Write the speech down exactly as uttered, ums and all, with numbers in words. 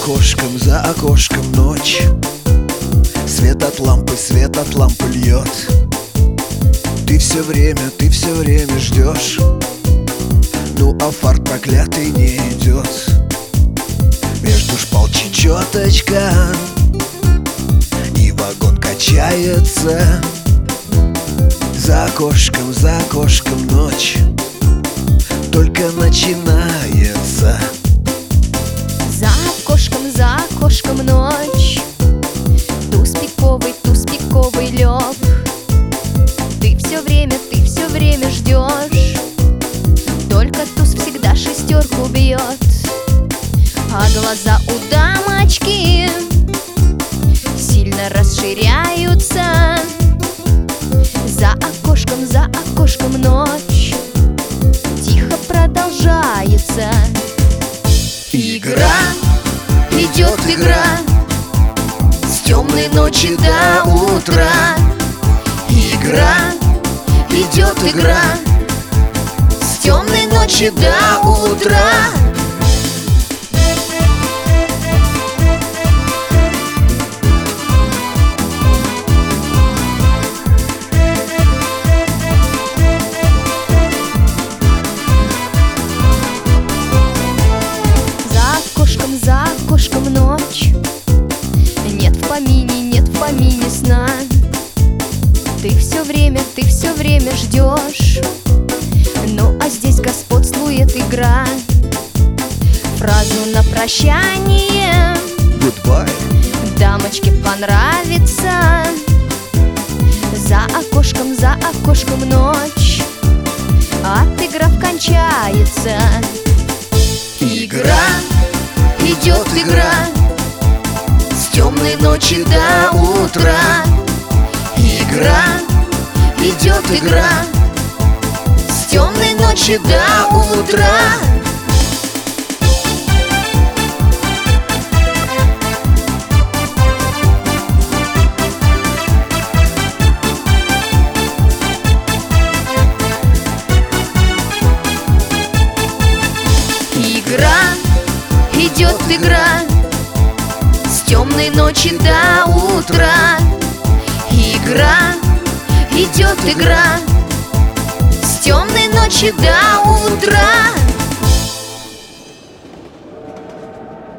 окошком, за окошком ночь. Свет от лампы, свет от лампы льет. Ты все время, ты все время ждешь. Ну а фарт проклятый не идет. Между шпал чечеточка, и вагон качается. За окошком, за окошком ночь только начинается. За окошком, за окошком ночь. Туз-пиковый, туз-пиковый лёг. Ты все время, ты все время ждешь. Только туз всегда шестерку бьет. А глаза у дамочки сильно расширяются. За окошком, за окошком ночь тихо продолжается. Игра, Идет игра с темной ночи до утра. игра, Идет игра с темной ночи до утра. За окошком ночь. Нет в помине, нет в помине сна. Ты все время, ты все время ждешь. Ну а здесь господствует игра. Фразу на прощание goodbye. дамочке понравится. За окошком, за окошком ночь отыграв кончается. Игра, Идет игра с темной ночи до утра. игра, Идет игра с темной ночи до утра. Игра, идет игра с темной ночи до утра. Игра, идет игра с темной ночи до утра.